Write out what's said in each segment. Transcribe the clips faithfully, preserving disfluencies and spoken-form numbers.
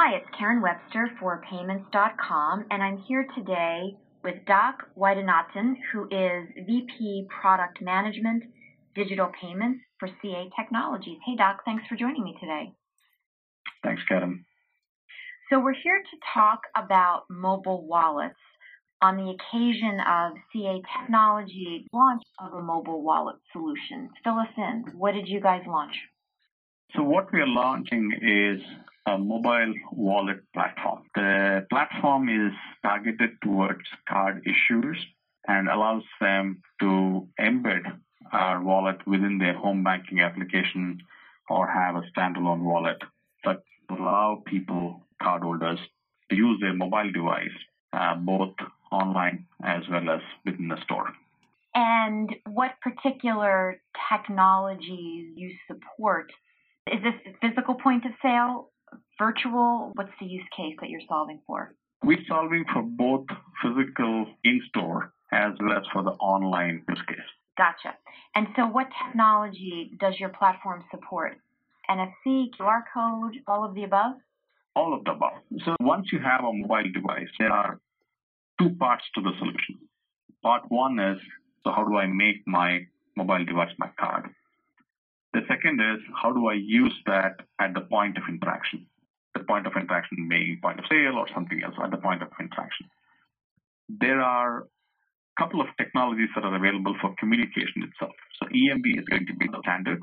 Hi, it's Karen Webster for payments dot com, and I'm here today with Doc Widenathan, who is V P Product Management, Digital Payments for C A Technologies. Hey, Doc, thanks for joining me today. Thanks, Karen. So we're here to talk about mobile wallets on the occasion of C A Technology launch of a mobile wallet solution. Fill us in. What did you guys launch? So what we are launching is a mobile wallet platform. The platform is targeted towards card issuers and allows them to embed our wallet within their home banking application or have a standalone wallet that allow people, cardholders, to use their mobile device uh, both online as well as within the store. And what particular technologies you support? Is this physical point of sale, virtual? What's the use case that you're solving for? We're solving for both physical in-store as well as for the online use case. Gotcha. And so what technology does your platform support? N F C, Q R code, all of the above? All of the above. So once you have a mobile device, there are two parts to the solution. Part one is, so how do I make my mobile device my card? The second is, how do I use that at the point of interaction? The point of interaction may be point of sale or something else at the point of interaction. There are a couple of technologies that are available for communication itself. So E M B is going to be the standard.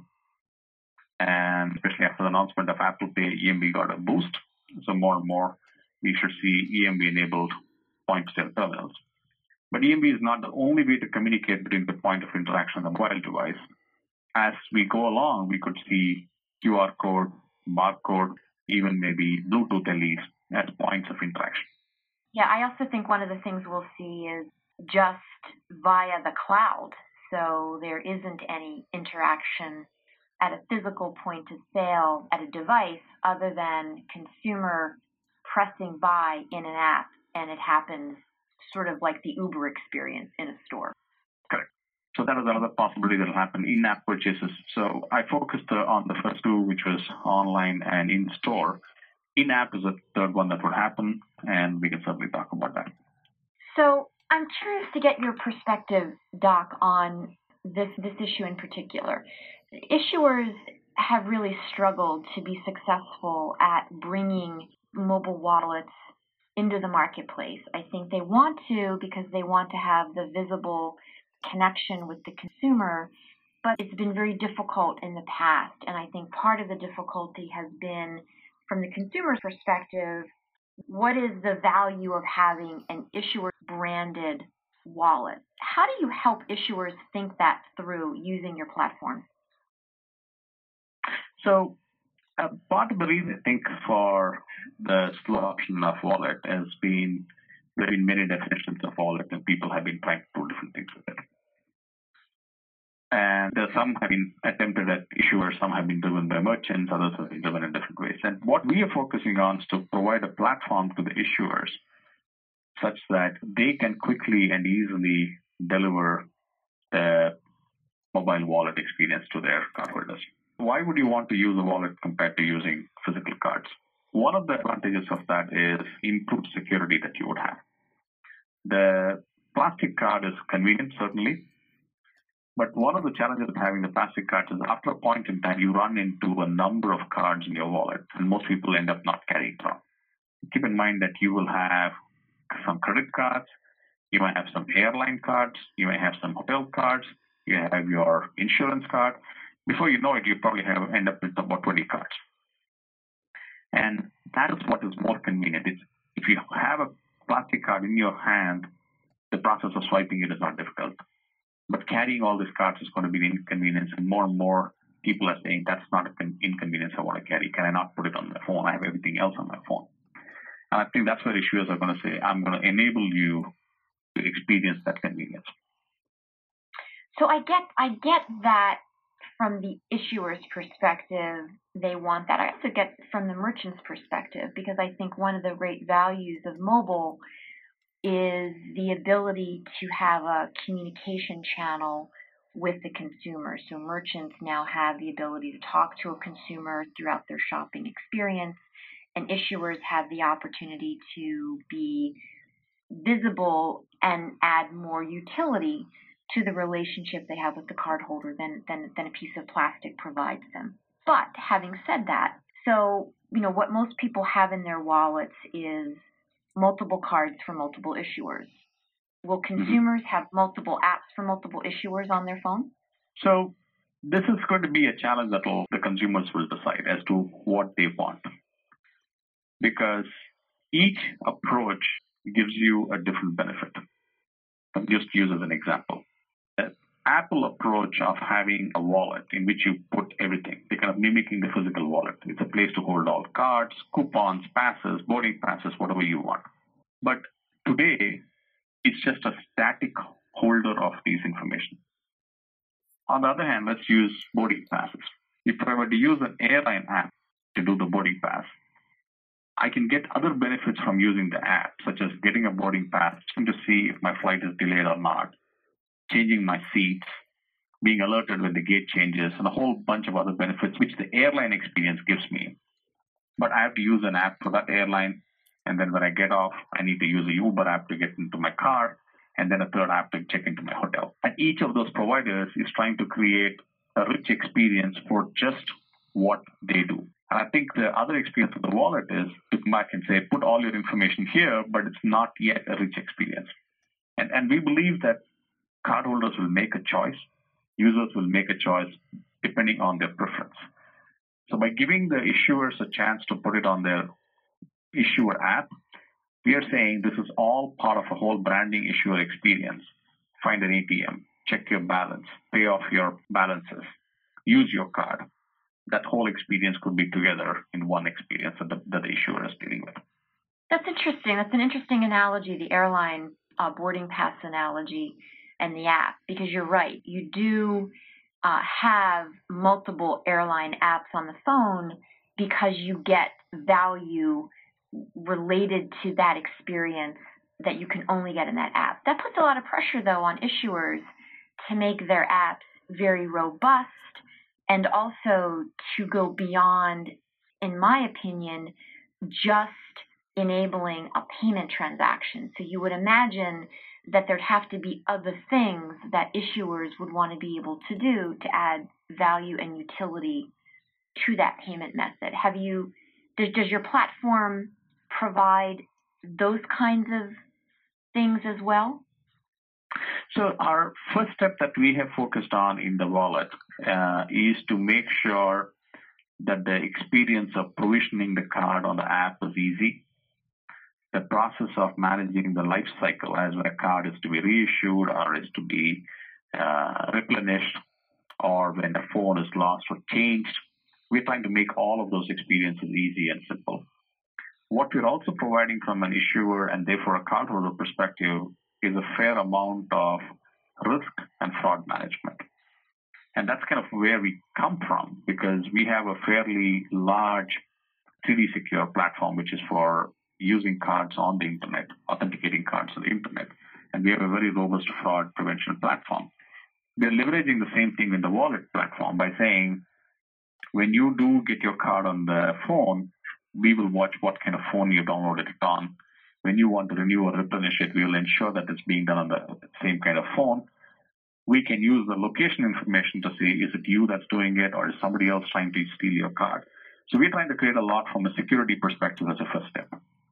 And especially after the announcement of Apple Pay, E M B got a boost. So more and more, we should see E M B-enabled point-of-sale terminals. But E M B is not the only way to communicate between the point of interaction and the mobile device. As we go along, we could see Q R code, barcode, even maybe Bluetooth L Es as points of interaction. Yeah, I also think one of the things we'll see is just via the cloud. So there isn't any interaction at a physical point of sale at a device other than consumer pressing buy in an app, and it happens sort of like the Uber experience in a store. Correct. So that is another possibility that will happen, in-app purchases. So I focused uh, on the first two, which was online and in-store. In-app is a third one that would happen, and we can certainly talk about that. So I'm curious to get your perspective, Doc, on this, this issue in particular. Issuers have really struggled to be successful at bringing mobile wallets into the marketplace. I think they want to because they want to have the visible connection with the consumer, but it's been very difficult in the past. And I think part of the difficulty has been, from the consumer's perspective, what is the value of having an issuer-branded wallet? How do you help issuers think that through using your platform? So uh, part of the reason I think for the slow option of wallet has been there have been many definitions of wallet, and people have been trying to do different things with it. And there some have been attempted at issuers, some have been driven by merchants, others have been driven in different ways. And what we are focusing on is to provide a platform to the issuers such that they can quickly and easily deliver the mobile wallet experience to their cardholders. Why would you want to use a wallet compared to using physical cards? One of the advantages of that is improved security that you would have. The plastic card is convenient, certainly. But one of the challenges of having the plastic cards is after a point in time, you run into a number of cards in your wallet, and most people end up not carrying them. Keep in mind that you will have some credit cards, you might have some airline cards, you may have some hotel cards, you have your insurance card. Before you know it, you probably have end up with about twenty cards. And that is what is more convenient. It's, if you have a plastic card in your hand, the process of swiping it is not difficult. But carrying all these cards is going to be an inconvenience, and more and more people are saying, that's not an inconvenience I want to carry. Can I not put it on my phone? I have everything else on my phone. And I think that's where issuers are going to say, I'm going to enable you to experience that convenience. So I get, I get that from the issuer's perspective, they want that. I also get from the merchant's perspective, because I think one of the great values of mobile is the ability to have a communication channel with the consumer. So merchants now have the ability to talk to a consumer throughout their shopping experience and issuers have the opportunity to be visible and add more utility to the relationship they have with the cardholder than, than, than a piece of plastic provides them. But having said that, so, you know, what most people have in their wallets is multiple cards for multiple issuers. Will consumers mm-hmm. have multiple apps for multiple issuers on their phone? So this is going to be a challenge that will, the consumers will decide as to what they want. Because each approach gives you a different benefit. I'll just use as an example. The Apple approach of having a wallet in which you put everything, they're kind of mimicking the physical wallet. It's a place to hold all cards, coupons, passes, boarding passes, whatever you want. But today, it's just a static holder of these information. On the other hand, let's use boarding passes. If I were to use an airline app to do the boarding pass, I can get other benefits from using the app, such as getting a boarding pass, to see if my flight is delayed or not, changing my seats, being alerted when the gate changes, and a whole bunch of other benefits which the airline experience gives me. But I have to use an app for that airline, and then when I get off, I need to use a Uber app to get into my car, and then a third app to check into my hotel. And each of those providers is trying to create a rich experience for just what they do. And I think the other experience of the wallet is to come back and say, put all your information here, but it's not yet a rich experience. And, and we believe that cardholders will make a choice. Users will make a choice depending on their preference. So by giving the issuers a chance to put it on their issuer app, we are saying this is all part of a whole branding issuer experience. Find an A T M, check your balance, pay off your balances, use your card. That whole experience could be together in one experience that the, that the issuer is dealing with. That's interesting. That's an interesting analogy, the airline uh, boarding pass analogy and the app, because you're right. You do uh, have multiple airline apps on the phone because you get value related to that experience that you can only get in that app. That puts a lot of pressure, though, on issuers to make their apps very robust and also to go beyond, in my opinion, just enabling a payment transaction. So you would imagine that there'd have to be other things that issuers would want to be able to do to add value and utility to that payment method. Have you, does, does your platform provide those kinds of things as well? So our first step that we have focused on in the wallet uh, is to make sure that the experience of provisioning the card on the app is easy. The process of managing the life cycle, as when a card is to be reissued or is to be uh, replenished, or when a phone is lost or changed, we're trying to make all of those experiences easy and simple. What we're also providing from an issuer and therefore a cardholder perspective is a fair amount of risk and fraud management. And that's kind of where we come from, because we have a fairly large three D secure platform, which is for using cards on the internet, authenticating cards on the internet. And we have a very robust fraud prevention platform. We're leveraging the same thing in the wallet platform by saying, when you do get your card on the phone, we will watch what kind of phone you downloaded it on. When you want to renew or replenish it, we will ensure that it's being done on the same kind of phone. We can use the location information to see, is it you that's doing it, or is somebody else trying to steal your card? So we're trying to create a lot from a security perspective as a first step.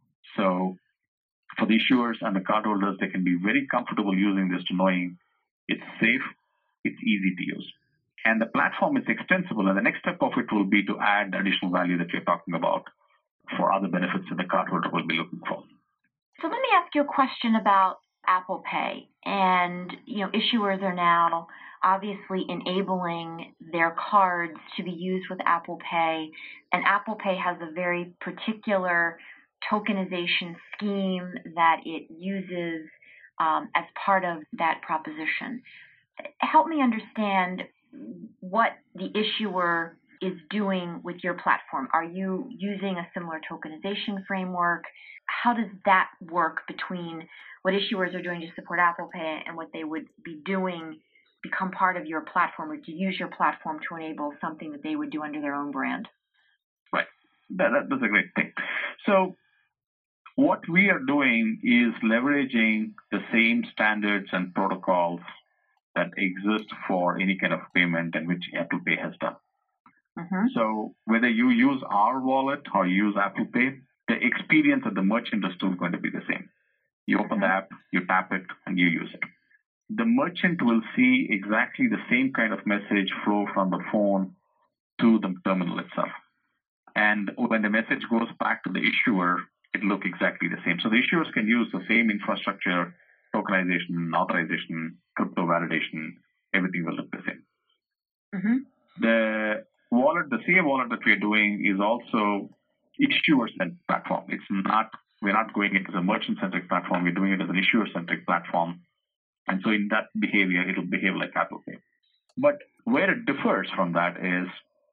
So for the issuers and the cardholders, they can be very comfortable using this to knowing it's safe, it's easy to use. And the platform is extensible, and the next step of it will be to add additional value that you're talking about for other benefits that the cardholder will be looking for. So let me ask you a question about Apple Pay. And, you know, issuers are now obviously enabling their cards to be used with Apple Pay. And Apple Pay has a very particular tokenization scheme that it uses um, as part of that proposition. Help me understand what the issuer is doing with your platform. Are you using a similar tokenization framework? How does that work between what issuers are doing to support Apple Pay and what they would be doing become part of your platform, or to use your platform to enable something that they would do under their own brand? Right. That, that, that's a great thing. So what we are doing is leveraging the same standards and protocols that exist for any kind of payment and which Apple Pay has done. Mm-hmm. So whether you use our wallet or use Apple Pay, the experience of the merchant is still going to be the same. You open Mm-hmm. the app, you tap it, and you use it. The merchant will see exactly the same kind of message flow from the phone to the terminal itself. And when the message goes back to the issuer, it looks exactly the same. So the issuers can use the same infrastructure, tokenization, authorization, crypto validation, everything will look the same. Mm-hmm. The wallet, the C A wallet that we're doing is also issuer-centric platform. It's not, we're not going into the merchant-centric platform. We're doing it as an issuer-centric platform. And so in that behavior, it'll behave like Apple Pay. But where it differs from that is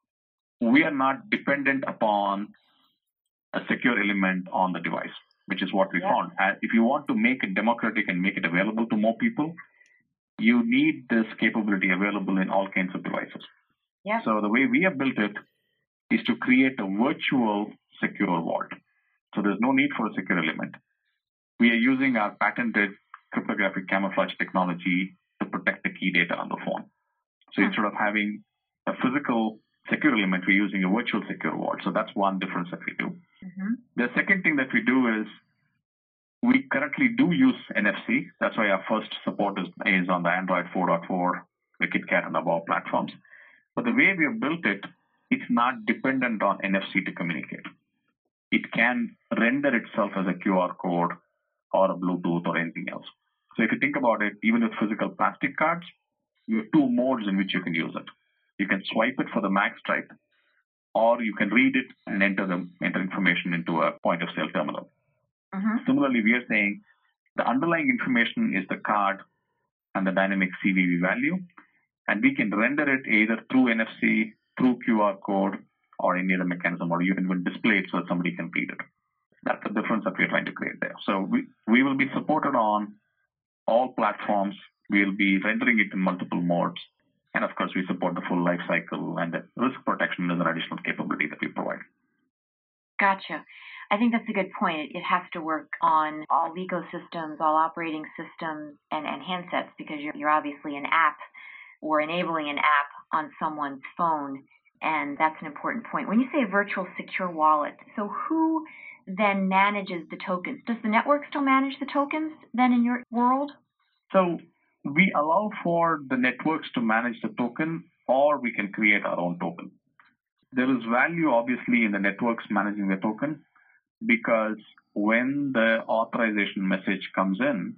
we are not dependent upon a secure element on the device, which is what we Yeah. found. And if you want to make it democratic and make it available to more people, you need this capability available in all kinds of devices. Yeah. So the way we have built it is to create a virtual secure vault. So there's no need for a secure element. We are using our patented cryptographic camouflage technology to protect the key data on the phone. So Hmm. instead of having a physical secure element, we're using a virtual secure vault. So that's one difference that we do. Mm-hmm. The second thing that we do is we currently do use N F C. That's why our first support is, is on the Android four point four, the KitKat and above platforms. But the way we have built it, it's not dependent on N F C to communicate. It can render itself as a Q R code or a Bluetooth or anything else. So if you think about it, even with physical plastic cards, you have two modes in which you can use it. You can swipe it for the magstripe, or you can read it and enter the enter information into a point of sale terminal. Mm-hmm. Similarly, we are saying the underlying information is the card and the dynamic C V V value, and we can render it either through N F C, through Q R code, or any other mechanism, or you can even display it so that somebody can read it. That's the difference that we're trying to create there. So we, we will be supported on all platforms. We'll be rendering it in multiple modes. And of course, we support the full life cycle, and the risk protection is an additional capability that we provide. Gotcha. I think that's a good point. It has to work on all ecosystems, all operating systems, and, and handsets, because you're, you're obviously an app or enabling an app on someone's phone, and that's an important point. When you say virtual secure wallet, so who then manages the tokens? Does the network still manage the tokens then in your world? So we allow for the networks to manage the token, or we can create our own token. There is value, obviously, in the networks managing the token, because when the authorization message comes in,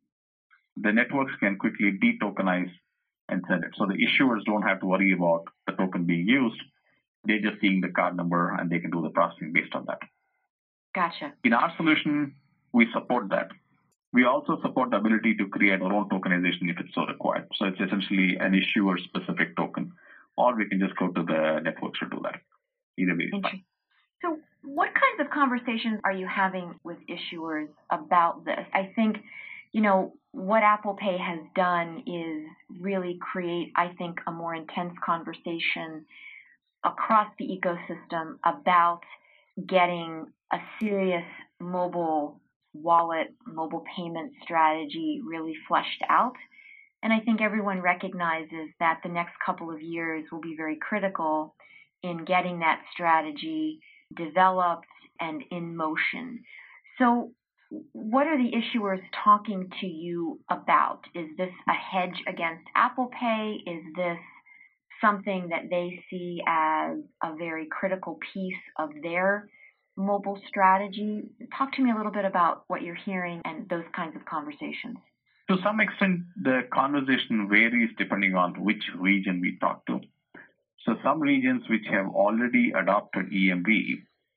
the networks can quickly de-tokenize and send it. So the issuers don't have to worry about the token being used. They're just seeing the card number, and they can do the processing based on that. Gotcha. In our solution, we support that. We also support the ability to create our own tokenization if it's so required. So it's essentially an issuer-specific token, or we can just go to the networks to do that. Either way is fine. So what kinds of conversations are you having with issuers about this? I think, you know, what Apple Pay has done is really create, I think, a more intense conversation across the ecosystem about getting a serious mobile wallet, mobile payment strategy really fleshed out. And I think everyone recognizes that the next couple of years will be very critical in getting that strategy developed and in motion. So what are the issuers talking to you about? Is this a hedge against Apple Pay? Is this something that they see as a very critical piece of their mobile strategy? Talk to me a little bit about what you're hearing and those kinds of conversations. To some extent, the conversation varies depending on which region we talk to. So some regions which have already adopted E M V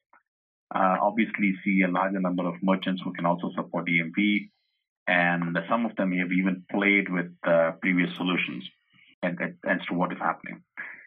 uh, obviously see a larger number of merchants who can also support E M V, and some of them have even played with uh, previous solutions and, and as to what is happening.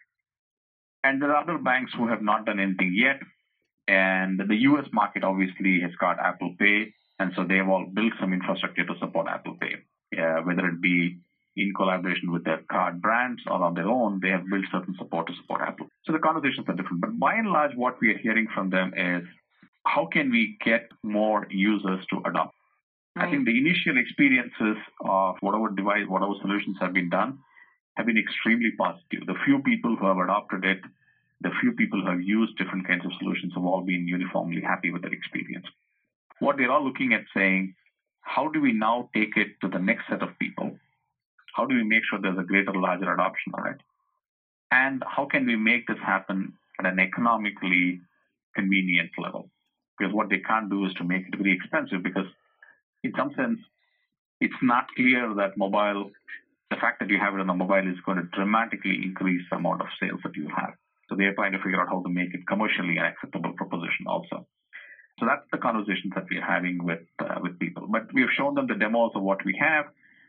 And there are other banks who have not done anything yet, and the U S market obviously has got Apple Pay, and so they have all built some infrastructure to support Apple Pay, uh, whether it be in collaboration with their card brands or on their own. They have built certain support to support Apple. So the conversations are different. But by and large, what we are hearing from them is how can we get more users to adopt? Right. I think the initial experiences of whatever device, whatever solutions have been done have been extremely positive. The few people who have adopted it, the few people who have used different kinds of solutions have all been uniformly happy with their experience. What they're all looking at saying, how do we now take it to the next set of people? How do we make sure there's a greater, larger adoption of it? And how can we make this happen at an economically convenient level? Because what they can't do is to make it very expensive, because in some sense, it's not clear that mobile, the fact that you have it on the mobile is going to dramatically increase the amount of sales that you have. So they're trying to figure out how to make it commercially an acceptable proposition also. So that's the conversations that we're having with uh, with people. But we have shown them the demos of what we have,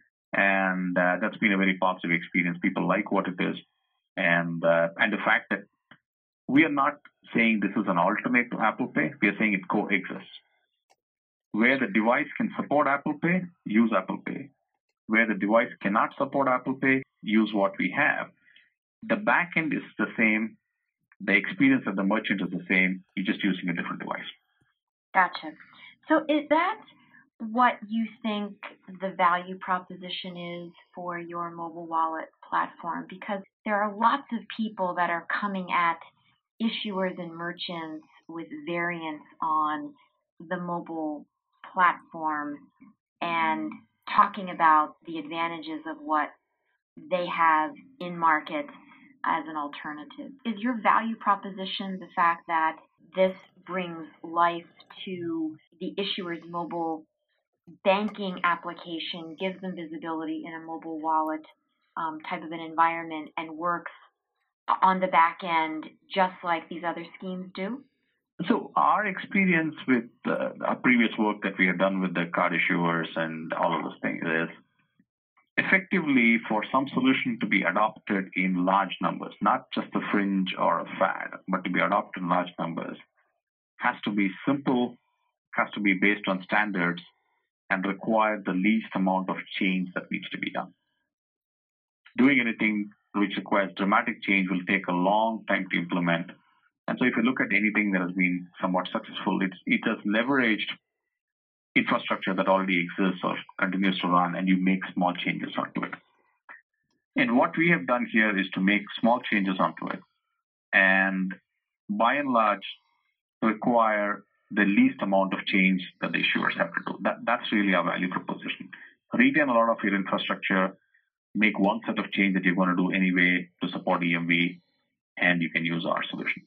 and uh, that's been a very positive experience. People like what it is, and uh, and the fact that we are not saying this is an alternate to Apple Pay. We are saying it coexists. Where the device can support Apple Pay, use Apple Pay. Where the device cannot support Apple Pay, use what we have. The backend is the same. The experience of the merchant is the same. You're just using a different device. Gotcha. So is that what you think the value proposition is for your mobile wallet platform? Because there are lots of people that are coming at issuers and merchants with variants on the mobile platform and talking about the advantages of what they have in market as an alternative. Is your value proposition the fact that this brings life to the issuer's mobile banking application, gives them visibility in a mobile wallet um, type of an environment, and works on the back end just like these other schemes do? So our experience with uh, our previous work that we had done with the card issuers and all of those things is effectively for some solution to be adopted in large numbers, not just a fringe or a fad, but to be adopted in large numbers, has to be simple, has to be based on standards, and require the least amount of change that needs to be done. Doing anything which requires dramatic change will take a long time to implement. And so if you look at anything that has been somewhat successful, it's, it has leveraged infrastructure that already exists or continues to run, and you make small changes onto it. And what we have done here is to make small changes onto it, and by and large require the least amount of change that the issuers have to do. That, that's really our value proposition. Retain a lot of your infrastructure, make one set of change that you're going to do anyway to support E M V, and you can use our solution.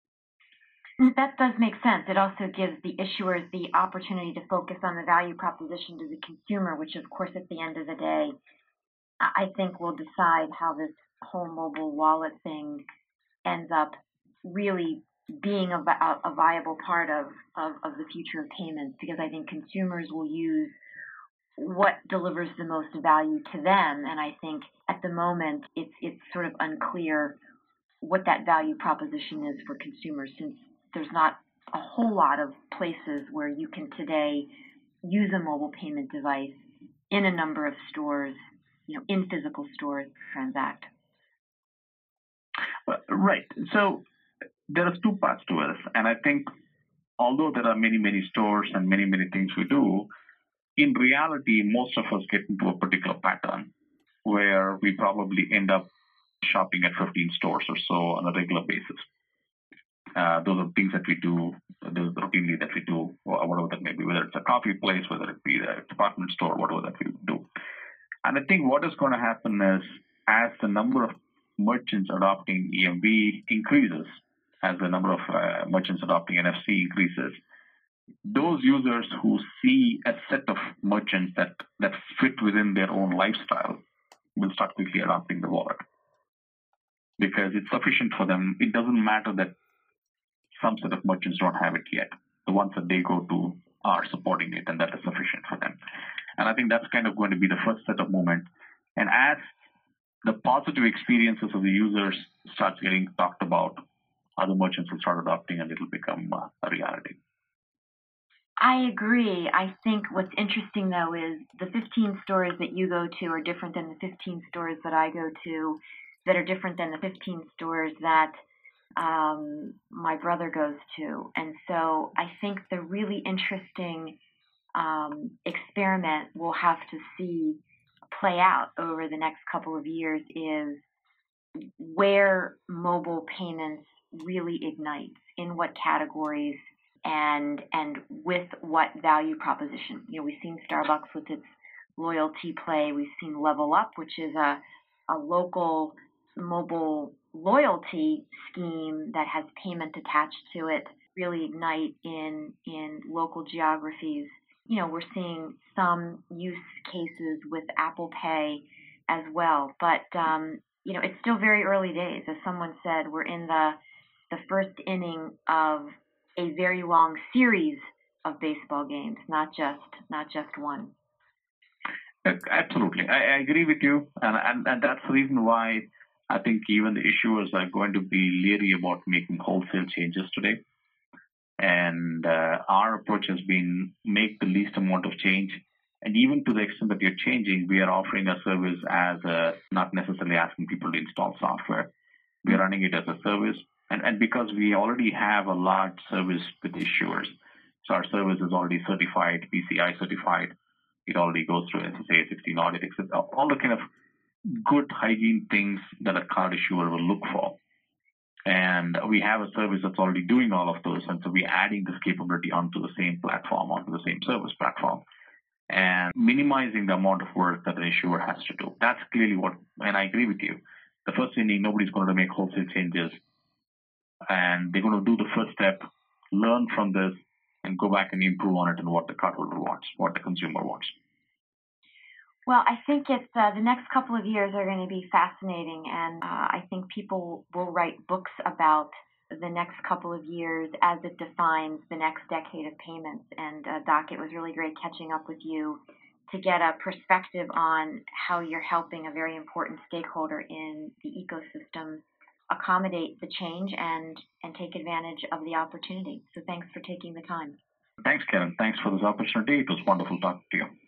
That does make sense. It also gives the issuers the opportunity to focus on the value proposition to the consumer, which, of course, at the end of the day, I think will decide how this whole mobile wallet thing ends up really being a, a viable part of, of, of the future of payments, because I think consumers will use what delivers the most value to them. And I think at the moment, it's it's sort of unclear what that value proposition is for consumers, since there's not a whole lot of places where you can today use a mobile payment device in a number of stores, you know, in physical stores, transact. Right. So there are two parts to this. And I think although there are many, many stores and many, many things we do, in reality, most of us get into a particular pattern where we probably end up shopping at fifteen stores or so on a regular basis. Uh, those are things that we do, those routinely that we do, or whatever that may be, whether it's a coffee place, whether it be a department store, whatever that we do. And I think what is going to happen is, as the number of merchants adopting E M V increases, as the number of uh, merchants adopting N F C increases, those users who see a set of merchants that, that fit within their own lifestyle will start quickly adopting the wallet. Because it's sufficient for them. It doesn't matter that some set of merchants don't have it yet. The ones that they go to are supporting it, and that is sufficient for them. And I think that's kind of going to be the first set of movement. And as the positive experiences of the users starts getting talked about, other merchants will start adopting, and it'll become uh, a reality. I agree. I think what's interesting, though, is the fifteen stores that you go to are different than the fifteen stores that I go to, that are different than the fifteen stores that um, my brother goes to. And so I think the really interesting um, experiment we'll have to see play out over the next couple of years is where mobile payments really ignites, in what categories, and and with what value proposition. You know, we've seen Starbucks with its loyalty play. We've seen Level Up, which is a a local mobile loyalty scheme that has payment attached to it, really ignite in in local geographies. You know, we're seeing some use cases with Apple Pay as well, but um, you know, it's still very early days. As someone said, we're in the the first inning of a very long series of baseball games, not just not just one. Absolutely, I, I agree with you, and, and and that's the reason why I think even the issuers are going to be leery about making wholesale changes today. And uh, our approach has been make the least amount of change. And even to the extent that you're changing, we are offering a service as a, not necessarily asking people to install software. We are running it as a service. And, and because we already have a large service with issuers, so our service is already certified, P C I certified. It already goes through S S A sixteen audit, et cetera. All the kind of good hygiene things that a card issuer will look for. And we have a service that's already doing all of those. And so we're adding this capability onto the same platform, onto the same service platform, and minimizing the amount of work that an issuer has to do. That's clearly what, and I agree with you. The first inning, nobody's going to make wholesale changes. And they're going to do the first step, learn from this, and go back and improve on it and what the cardholder wants, what the consumer wants. Well, I think it's uh, the next couple of years are going to be fascinating, and uh, I think people will write books about the next couple of years as it defines the next decade of payments. And uh, Doc, it was really great catching up with you to get a perspective on how you're helping a very important stakeholder in the ecosystem accommodate the change and, and take advantage of the opportunity. So thanks for taking the time. Thanks, Karen. Thanks for this opportunity. It was wonderful talking to you.